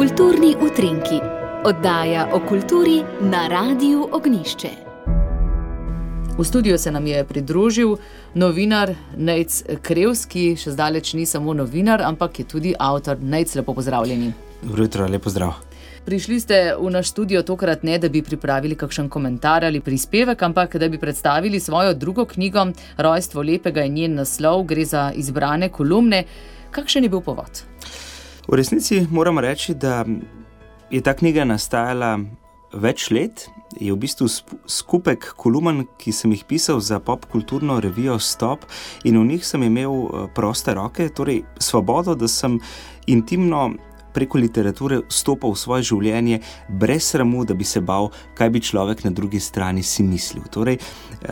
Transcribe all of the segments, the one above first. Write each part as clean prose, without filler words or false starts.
Kulturni utrinki, oddaja o kulturi na Radiu Ognjišče. V studiu se nam je pridružil novinar Nejc Krevs, ki še zdaleč ni samo novinar, ampak je tudi avtor. Nejc, lepo pozdravljeni. Dobro jutro, lep pozdrav. Prišli ste v naš studio tokrat ne, da bi pripravili kakšen komentar ali prispevek, ampak da bi predstavili svojo drugo knjigo Rojstvo lepega in njen naslov. Gre za izbrane kolumne. Kakšen je bil povod? V resnici moram reči, da je ta knjiga nastajala več let. Je v bistvu skupek kolumen, ki sem jih pisal za popkulturno revijo Stop, in v njih sem imel proste roke, torej svobodo, da sem intimno preko literature stopal v svoje življenje brez sramu, da bi se bal, kaj bi človek na drugi strani si mislil. Torej,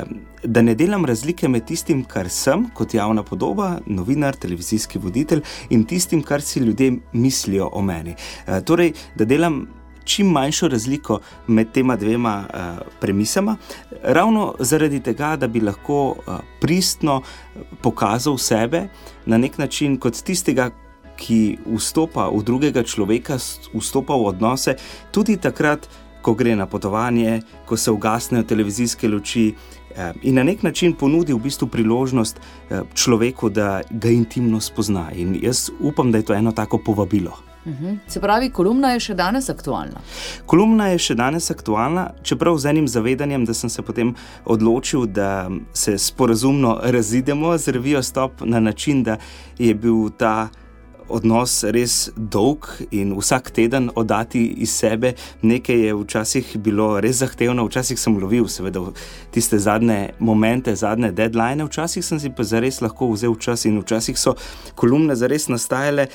da ne delam razlike med tistim, kar sem kot javna podoba, novinar, televizijski voditelj, in tistim, kar si ljudje mislijo o meni. Torej, da delam čim manjšo razliko med tema dvema premisama, ravno zaradi tega, da bi lahko pristno pokazal sebe na nek način kot tistega, ki vstopa v drugega človeka, vstopa v odnose, tudi takrat, ko gre na potovanje, ko se ugasnejo televizijske luči, in na nek način ponudi v bistvu priložnost človeku, da ga intimno spozna. In jaz upam, da je to eno tako povabilo. Se pravi, kolumna je še danes aktualna? Kolumna je še danes aktualna, čeprav z enim zavedanjem, da sem se potem odločil, da se sporazumno razidemo z revijo Stop na način, da je bil ta odnos res dolg in vsak teden oddati iz sebe. Nekaj je včasih bilo res zahtevno, včasih sem lovil seveda tiste zadnje momente, zadnje deadline, včasih sem si pa zares lahko vzel čas in včasih so kolumne zares nastajale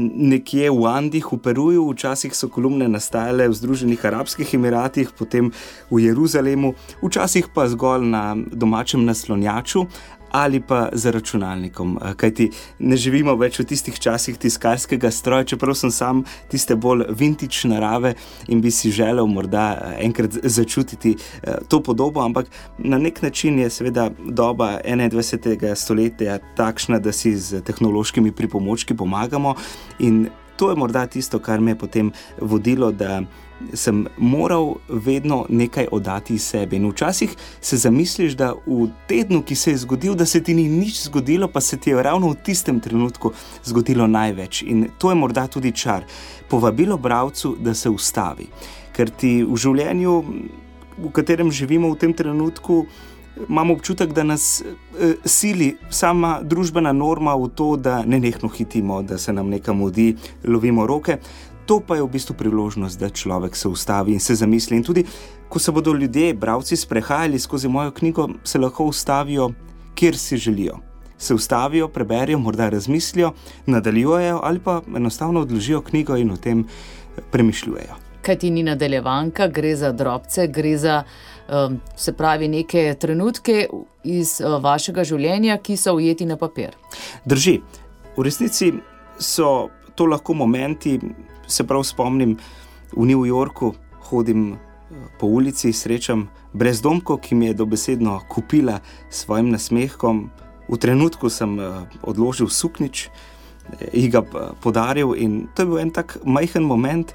nekje v Andih, v Peruju, včasih so kolumne nastajale v Združenih arabskih emiratih, potem v Jeruzalemu, včasih pa zgolj na domačem naslonjaču ali pa za računalnikom, kajti ne živimo več v tistih časih tiskarskega stroja, čeprav sem sam tiste bolj vintage narave in bi si želel morda enkrat začutiti to podobo, ampak na nek način je seveda doba 21. stoletja takšna, da si z tehnološkimi pripomočki pomagamo, in to je morda tisto, kar me je potem vodilo, da sem moral vedno nekaj oddati iz sebe. In včasih se zamisliš, da v tednu, ki se je zgodil, da se ti ni nič zgodilo, pa se ti je ravno v tistem trenutku zgodilo največ. In to je morda tudi čar. Povabilo bralcu, da se ustavi. Ker ti v življenju, v katerem živimo v tem trenutku, imamo občutek, da nas sili sama družbena norma v to, da nenehno hitimo, da se nam nekam mudi, lovimo roke. To pa je v bistvu priložnost, da človek se ustavi in se zamisli. In tudi, ko se bodo ljudje, bralci, sprehajali skozi mojo knjigo, se lahko ustavijo, kjer si želijo. Se ustavijo, preberijo, morda razmislijo, nadaljujejo ali pa enostavno odložijo knjigo in o tem premišljujejo. Kaj ti ni nadaljevanka, gre za drobce, gre za se pravi neke trenutke iz vašega življenja, ki so ujeti na papir. Drži. V resnici so to lahko momenti, se prav spomnim, v New Yorku hodim po ulici, srečam brezdomko, ki mi je dobesedno kupila s svojim nasmehkom. V trenutku sem odložil suknič, ji ga podaril, in to je bil en tak majhen moment,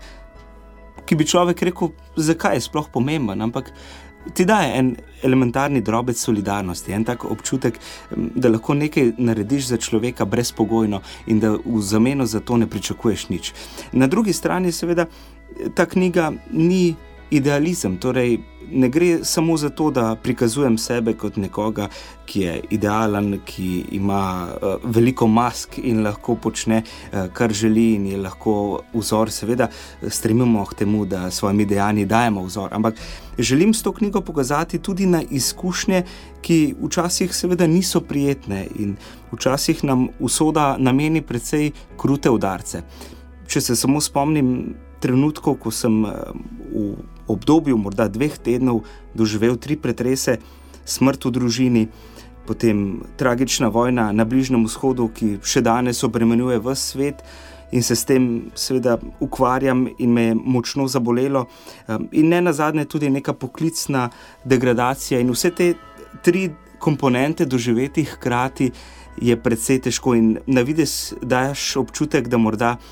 ki bi človek rekel, zakaj je sploh pomemben, ampak ti daje en elementarni drobec solidarnosti, en tak občutek, da lahko nekaj narediš za človeka brezpogojno in da v zameno za to ne pričakuješ nič. Na drugi strani seveda ta knjiga ni idealizem, torej ne gre samo za to, da prikazujem sebe kot nekoga, ki je idealen, ki ima veliko mask in lahko počne, kar želi, in je lahko vzor. Seveda stremimo k temu, da svojimi dejanji dajemo vzor, ampak želim s to knjigo pokazati tudi na izkušnje, ki včasih seveda niso prijetne in včasih nam usoda nameni precej krute udarce. Če se samo spomnim trenutkov, ko sem v obdobju morda 2 tednov doživel 3 pretrese, smrt v družini, potem tragična vojna na Bližnjem vzhodu, ki še danes obremenjuje ves svet, in se s tem seveda ukvarjam in me je močno zabolelo, in ne nazadnje tudi neka poklicna degradacija, in vse te 3 komponente doživeti hkrati je precej težko in na videz daš občutek, da morda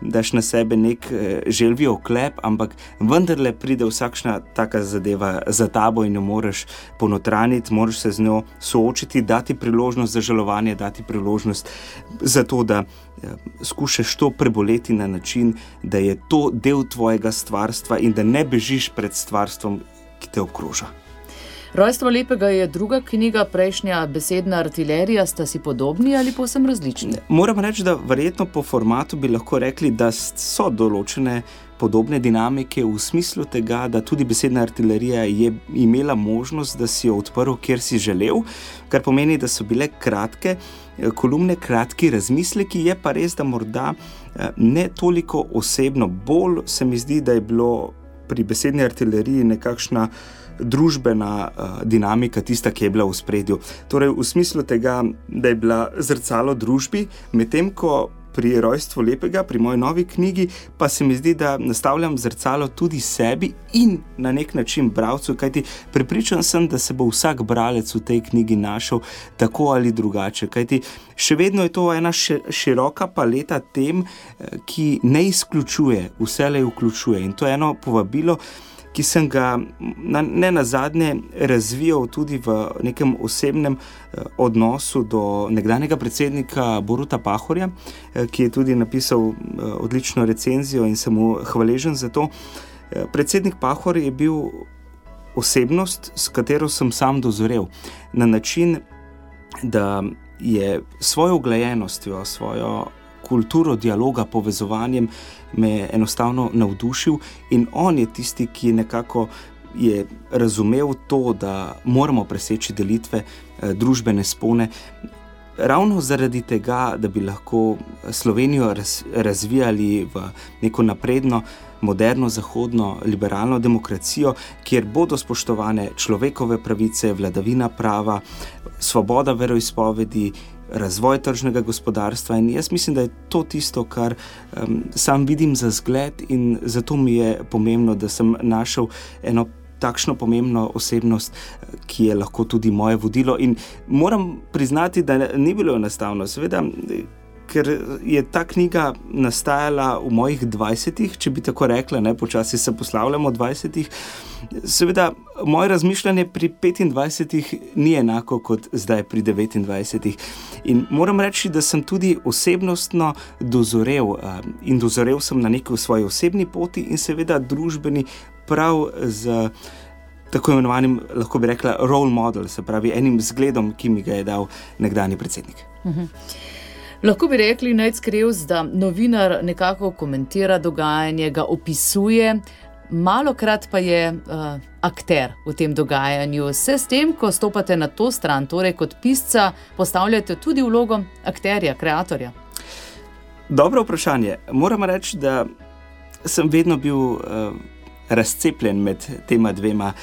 daš na sebe nek želvi oklep, ampak vendarle pride vsakšna taka zadeva za tabo in jo moraš ponotraniti, moraš se z njo soočiti, dati priložnost za žalovanje, dati priložnost za to, da skušaš to preboleti na način, da je to del tvojega stvarstva in da ne bežiš pred stvarstvom, ki te obkroža. Rojstvo lepega je druga knjiga, prejšnja Besedna artilerija. Sta si podobni ali povsem različni? Moram reči, da verjetno po formatu bi lahko rekli, da so določene podobne dinamike v smislu tega, da tudi Besedna artilerija je imela možnost, da si jo odprl, kjer si želel, kar pomeni, da so bile kratke kolumne, kratki razmisleki, je pa res, da morda ne toliko osebno. Bolj se mi zdi, da je bilo pri Besedni artileriji nekakšna družbena dinamika tista, ki je bila v spredju. Torej v smislu tega, da je bila zrcalo družbi, medtem ko pri Rojstvu lepega, pri moji novi knjigi, pa se mi zdi, da nastavljam zrcalo tudi sebi in na nek način bralcu, kajti prepričan sem, da se bo vsak bralec v tej knjigi našel tako ali drugače, kajti še vedno je to ena široka paleta tem, ki ne izključuje, vselej vključuje, in to je eno povabilo, ki sem ga ne nazadnje razvijal tudi v nekem osebnem odnosu do nekdanjega predsednika Boruta Pahorja, ki je tudi napisal odlično recenzijo in sem mu hvaležen za to. Predsednik Pahor je bil osebnost, s katero sem sam dozorel, na način, da je svojo uglajenostjo, svojo kulturo dialoga, povezovanjem me enostavno navdušil in on je tisti, ki nekako je razumel to, da moramo preseči delitve, družbene spone, ravno zaradi tega, da bi lahko Slovenijo razvijali v neko napredno, moderno, zahodno, liberalno demokracijo, kjer bodo spoštovane človekove pravice, vladavina prava, svoboda veroizpovedi, razvoj tržnega gospodarstva, in jaz mislim, da je to tisto, kar sam vidim za zgled, in zato mi je pomembno, da sem našel eno takšno pomembno osebnost, ki je lahko tudi moje vodilo, in moram priznati, da ni bilo enostavno, seveda, ker je ta knjiga nastajala v mojih 20-ih, če bi tako rekla, počasi se poslavljamo 20-ih. Seveda, moje razmišljanje pri 25-ih ni enako kot zdaj pri 29-ih. In moram reči, da sem tudi osebnostno dozorel in dozorel sem na neki svoji osebni poti in seveda družbeni prav z tako imenovanim, lahko bi rekla, role model, se pravi enim zgledom, ki mi ga je dal nekdanji predsednik. Lahko bi rekli, Nejc Krevs, da novinar nekako komentira dogajanje, ga opisuje, malokrat pa je akter v tem dogajanju. Se s tem, ko stopate na to stran, torej kot pisca, postavljate tudi vlogo akterja, kreatorja? Dobro vprašanje. Moram reči, da sem vedno bil razcepljen med tema dvema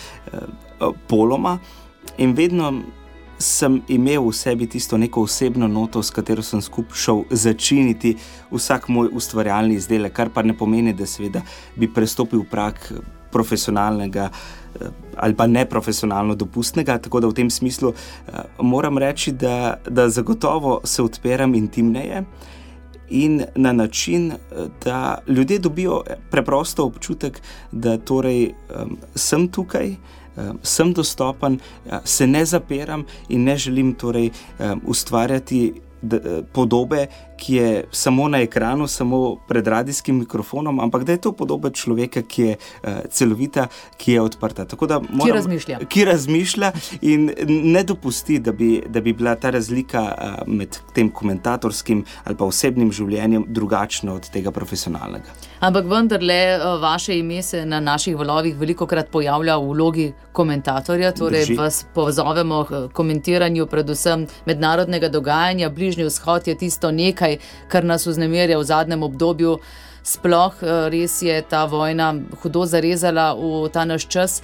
poloma in vedno sem imel v sebi tisto neko osebno noto, s katero sem skušal začiniti vsak moj ustvarjalni izdelek, kar pa ne pomeni, da seveda bi prestopil prag profesionalnega ali pa neprofesionalno dopustnega, tako da v tem smislu moram reči, da zagotovo se odpiram intimneje in na način, da ljudje dobijo preprosto občutek, da torej sem tukaj, sem dostopen, se ne zapiram in ne želim torej ustvarjati podobe, ki je samo na ekranu, samo pred radijskim mikrofonom, ampak da je to podoba človeka, ki je celovita, ki je odprta. Tako da ki razmišlja in ne dopusti, da bi bila ta razlika med tem komentatorskim ali pa osebnim življenjem drugačna od tega profesionalnega. Ampak vendarle vaše ime se na naših valovih velikokrat pojavlja v vlogi komentatorja, torej vas pozovemo k komentiranju predvsem mednarodnega dogajanja. Bližnji vzhod je tisto nekaj, kar nas vznemirja v zadnjem obdobju. Sploh res je ta vojna hudo zarezala v ta naš čas.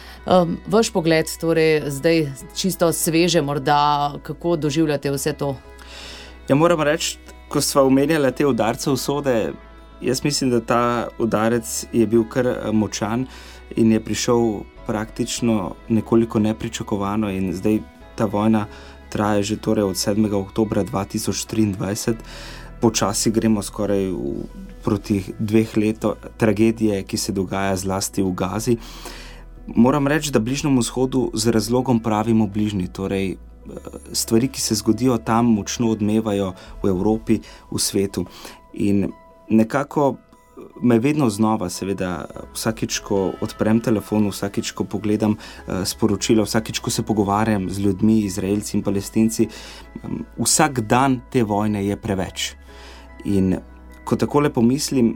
Vaš pogled, torej zdaj čisto sveže morda, kako doživljate vse to? Ja, moram reči, ko sva omenjala te udarce usode, jaz mislim, da ta udarec je bil kar močan in je prišel praktično nekoliko nepričakovano in zdaj ta vojna traja že torej od 7. oktobra 2023. počasi gremo skoraj proti 2 letom tragedije, ki se dogaja zlasti v Gazi. Moram reči, da Bližnjemu vzhodu z razlogom pravimo bližnji, torej stvari, ki se zgodijo tam, močno odmevajo v Evropi, v svetu. In nekako me vedno znova, seveda, vsakič, ko odprem telefon, vsakič, ko pogledam sporočila, vsakič, ko se pogovarjam z ljudmi, Izraelci in Palestinci, vsak dan te vojne je preveč. In ko takole pomislim,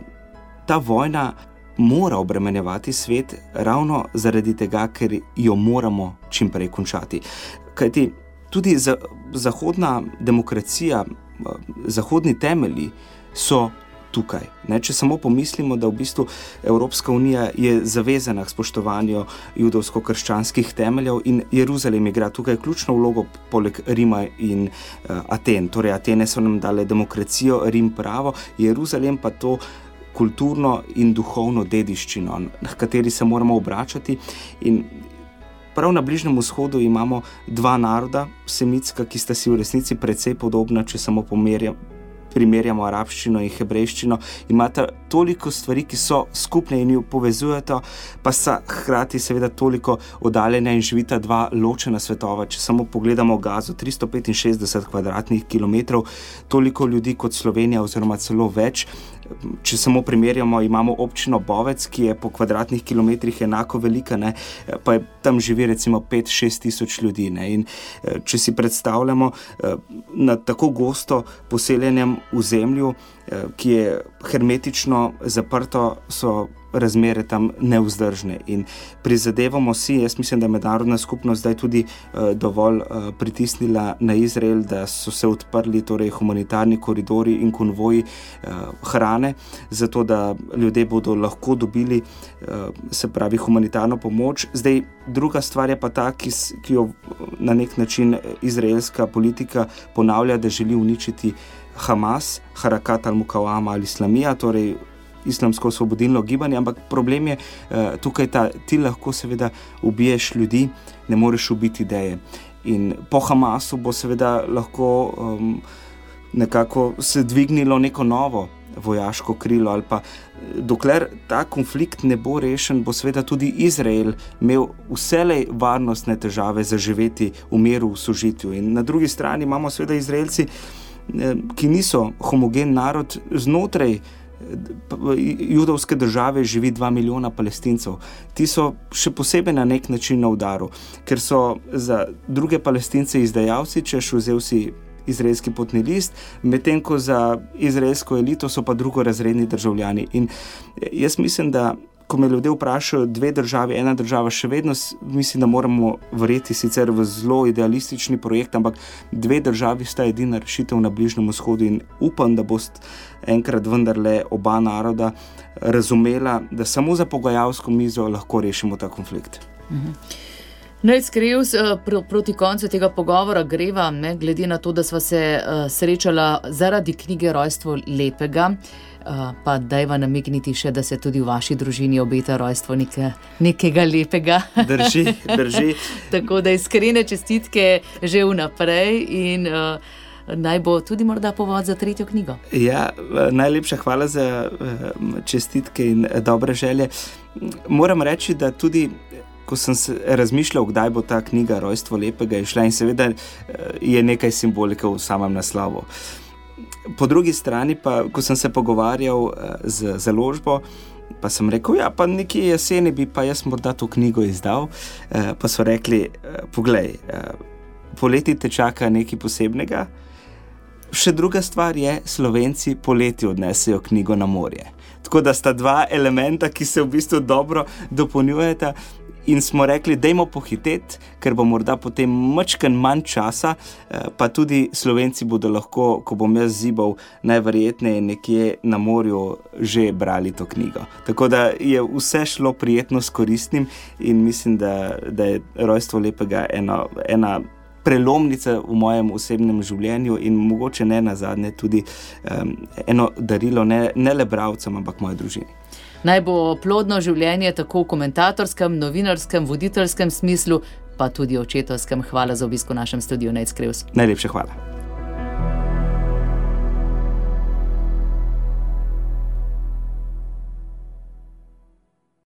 ta vojna mora obremenjevati svet ravno zaradi tega, ker jo moramo čim prej končati. Kajti tudi zahodna demokracija, zahodni temelji so tukaj. Če samo pomislimo, da v bistvu Evropska unija je zavezana k spoštovanju judovsko-krščanskih temeljev in Jeruzalem igra tukaj ključno vlogo poleg Rima in Aten. Torej, Atene so nam dale demokracijo, Rim pravo, Jeruzalem pa to kulturno in duhovno dediščino, na kateri se moramo obračati. In prav na Bližnjem vzhodu imamo 2 naroda, semitska, ki sta si v resnici precej podobna, če samo primerjamo arabščino in hebrejščino, imata toliko stvari, ki so skupne in jo povezujeta, pa sta hkrati seveda toliko oddaljena in živita 2 ločena svetova. Če samo pogledamo Gazo, 365 kvadratnih kilometrov, toliko ljudi kot Slovenija oziroma celo več. Če samo primerjamo, imamo občino Bovec, ki je po kvadratnih kilometrih enako velika, pa tam živi recimo 5-6 tisoč ljudi. In če si predstavljamo na tako gosto poseljenem ozemlju, ki je hermetično zaprto, so razmere tam nevzdržne. In prizadevamo si, jaz mislim, da je mednarodna skupnost zdaj tudi dovolj pritisnila na Izrael, da so se odprli torej humanitarni koridori in konvoji hrane, zato da ljudje bodo lahko dobili se pravi humanitarno pomoč. Zdaj, druga stvar je pa ta, ki jo na nek način izraelska politika ponavlja, da želi uničiti Hamas, Harakat al-Mukawama al-Islamija, torej islamsko osvobodilno gibanje, ampak problem je tukaj ti lahko seveda ubiješ ljudi, ne moreš ubiti ideje. In po Hamasu bo seveda lahko nekako se dvignilo neko novo vojaško krilo, ali pa dokler ta konflikt ne bo rešen, bo seveda tudi Izrael imel vselej varnostne težave za živeti v miru, v sožitju. In na drugi strani imamo seveda Izraelci, ki niso homogen narod. Znotraj judovske države živi 2 milijona Palestincev. Ti so še posebej na nek način na udaru, ker so za druge Palestince izdajalci, češ vzel si izraelski potni list, medtem ko za izraelsko elito so pa drugorazredni državljani. In jaz mislim, da ko me ljudje vprašajo 2 državi, 1 država, še vedno mislim, da moramo verjeti sicer v zelo idealistični projekt, ampak 2 državi sta edina rešitev na Bližnjem vzhodu in upam, da boste enkrat vendarle oba naroda razumela, da samo za pogajalsko mizo lahko rešimo ta konflikt. Nejc Krevs, proti koncu tega pogovora greva, glede na to, da sva se srečala zaradi knjige Rojstvo lepega, pa dajva namigniti še, da se tudi v vaši družini obeta rojstvo nekega lepega. Drži. Tako da iskrene čestitke že vnaprej in naj bo tudi morda povod za 3. knjigo. Ja, najlepša hvala za čestitke in dobre želje. Moram reči, da tudi ko sem se razmišljal, kdaj bo ta knjiga Rojstvo lepega išla, in seveda je nekaj simbolike v samem naslovu. Po drugi strani pa, ko sem se pogovarjal z založbo, pa sem rekel, ja, pa nekje jeseni bi pa jaz morda to knjigo izdal, pa so rekli, poglej, poleti te čaka nekaj posebnega. Še druga stvar je, Slovenci poleti odnesejo knjigo na morje. Tako da sta 2 elementa, ki se v bistvu dobro dopolnjujeta. In smo rekli, dajmo pohiteti, ker bo morda potem majčkeno manj časa, pa tudi Slovenci bodo lahko, ko bom jaz zibal, najverjetneje nekje na morju že brali to knjigo. Tako da je vse šlo prijetno s koristnim in mislim, da je Rojstvo lepega ena prelomnica v mojem osebnem življenju in mogoče ne nazadnje tudi eno darilo ne le bralcem, ampak moji družini. Naj bo plodno življenje tako v komentatorskem, novinarskem, voditeljskem smislu, pa tudi očetovskem. Hvala za obisk v našem studiu, Nejc Krevs. Najlepša hvala.